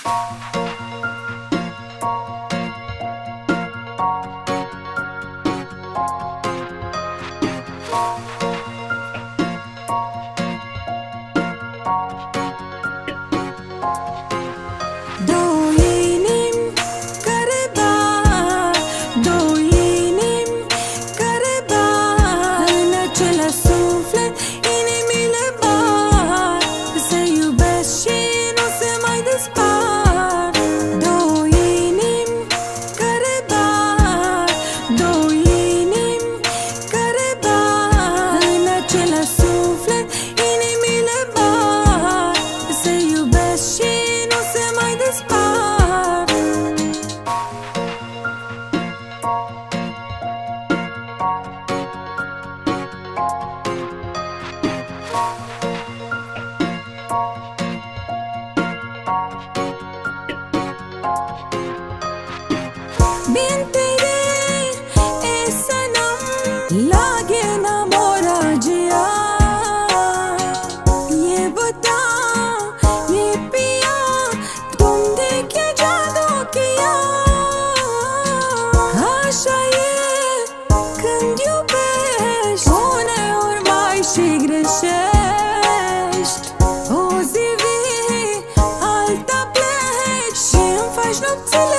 बिन तेरे ए सनम लागे ना मोरा जिया। ये बता ये पिया तुमने क्या जादू किया। Așa e când iubești, uneori mai și greșești. O zi vii, alta pleci și îmi faci nopțile.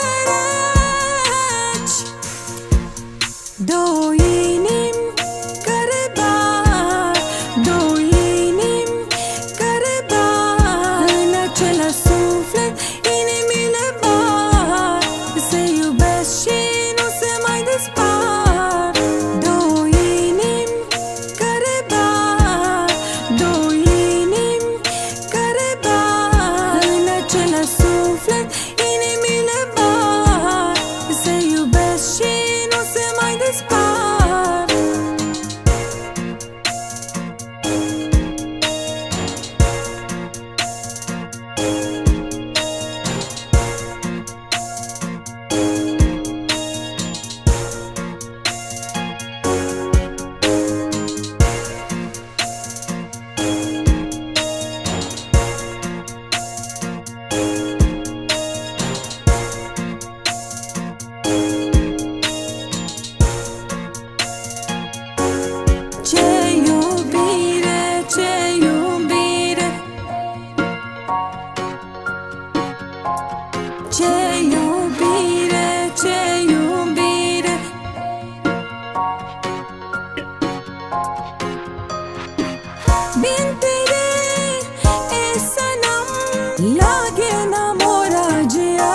Două inimi care bat, două inimi care bat în același suflet, inimile bat, se iubesc și nu se mai despart. Două inimi care bat, două inimi care bat în același suflet, inimile bat, se iubesc și nu se mai despart. Ce iubire, ce iubire. Bin tere e sanam lage na mora jiya.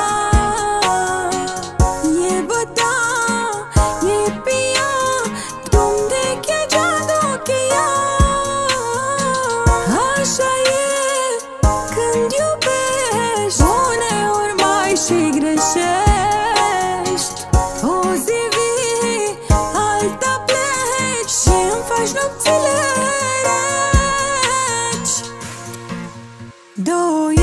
Ye bata ye piya tumne kya jadoo kiya. Așa e când iubești, uneori și greșești. O zi vii, alta pleci și îmi faci nopțile reci. Două